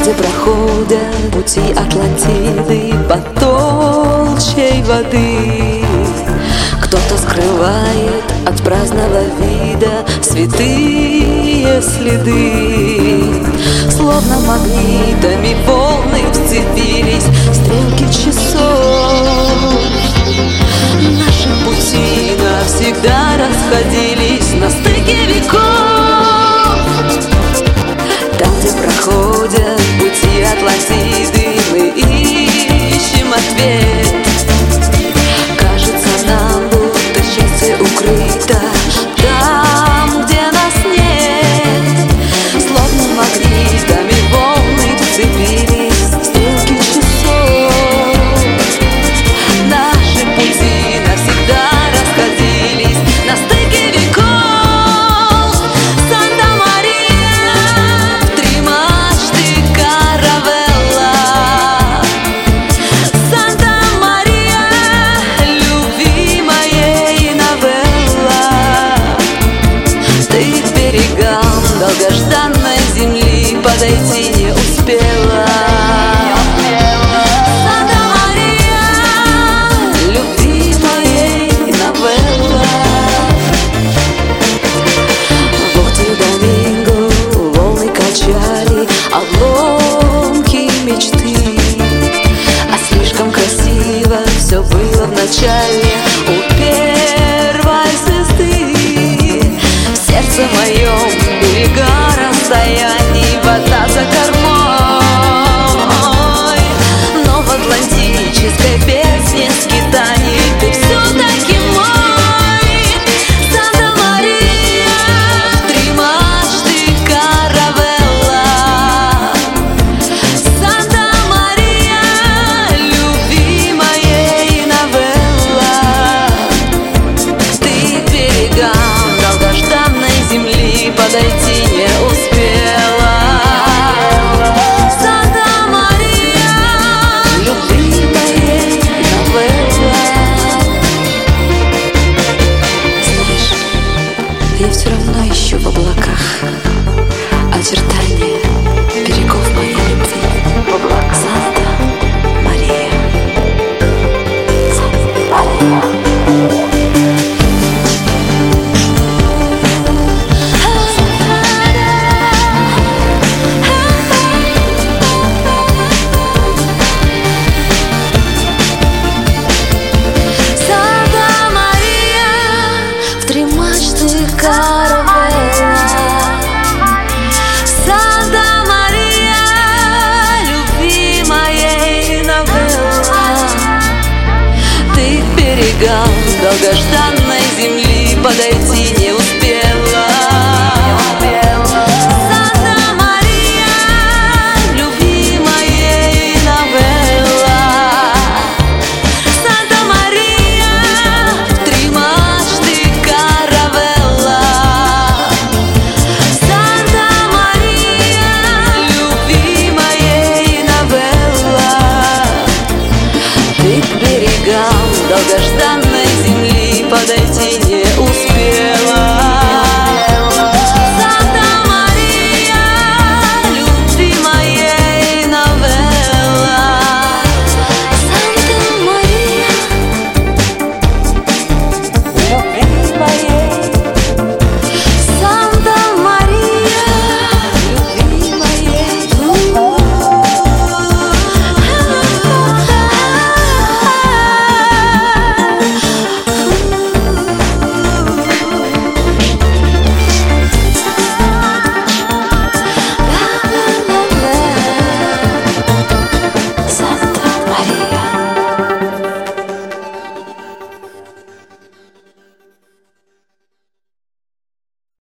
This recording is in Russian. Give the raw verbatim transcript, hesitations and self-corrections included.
где проходят пути Атлантиды под толщей воды. Кто-то скрывает от праздного вида святые следы. Словно магнитами волны вцепились стрелки часов. Наши пути навсегда расходились на стыке веков. Там, где проходят пути Атлантиды, мы ищем ответ. Кажется нам, будто счастье укрыто там, где нас нет. Словно магнитами волны вцепились в стрелки часов. Наши пути навсегда расходились на стыке веков. Долгожданной земли подойти не успела. Санта-Мария, любви моей новелла. В бухте Доминго волны качали обломки мечты. А слишком красиво все было в начале у первой звезды. В сердце моем берега расстояний, вода за кормой. Но в атлантической бездне скитаний ты все-таки мой. Санта-Мария, три мачты каравелла. Санта-Мария, любви моей новелла. Ты к берегам долгожданной земли подойти не успела. Санта-Мария, любви моей новелла. Знаешь, я все равно ищу в облаках очертания берегов моей любви. В облаках. Санта-Мария, Санта-Мария. Каравелла. Санта-Мария, любви моей новелла. Ты к берегам долгожданной земли подойти не успела. Санта-Мария, любви моей новелла. Санта-Мария, три мачты каравелла. Долгожданной